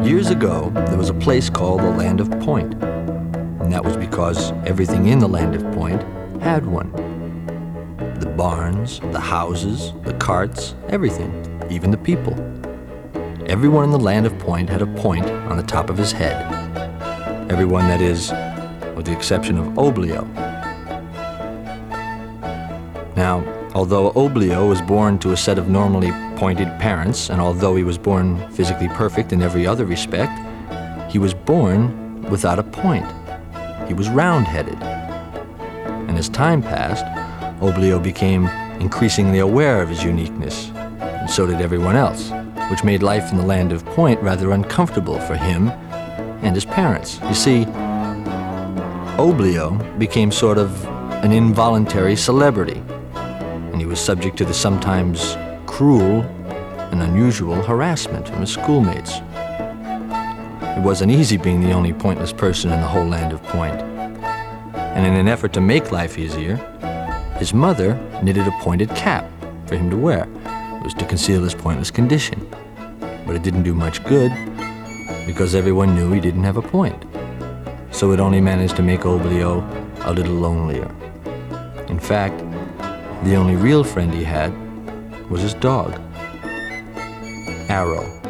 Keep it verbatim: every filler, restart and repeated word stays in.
Years ago, there was a place called the Land of Point, and that was because everything in the Land of Point had one. The barns, the houses, the carts, everything, even the people. Everyone in the Land of Point had a point on the top of his head. Everyone, that is, with the exception of Oblio. Now, although Oblio was born to a set of normally pointed parents, and although he was born physically perfect in every other respect, he was born without a point. He was round-headed. And as time passed, Oblio became increasingly aware of his uniqueness, and so did everyone else, which made life in the Land of Point rather uncomfortable for him and his parents. You see, Oblio became sort of an involuntary celebrity, and he was subject to the sometimes cruel and unusual harassment from his schoolmates. It wasn't easy being the only pointless person in the whole Land of Point. And in an effort to make life easier, his mother knitted a pointed cap for him to wear. It was to conceal his pointless condition. But it didn't do much good, because everyone knew he didn't have a point. So it only managed to make Oblio a little lonelier. In fact, the only real friend he had was his dog, Arrow.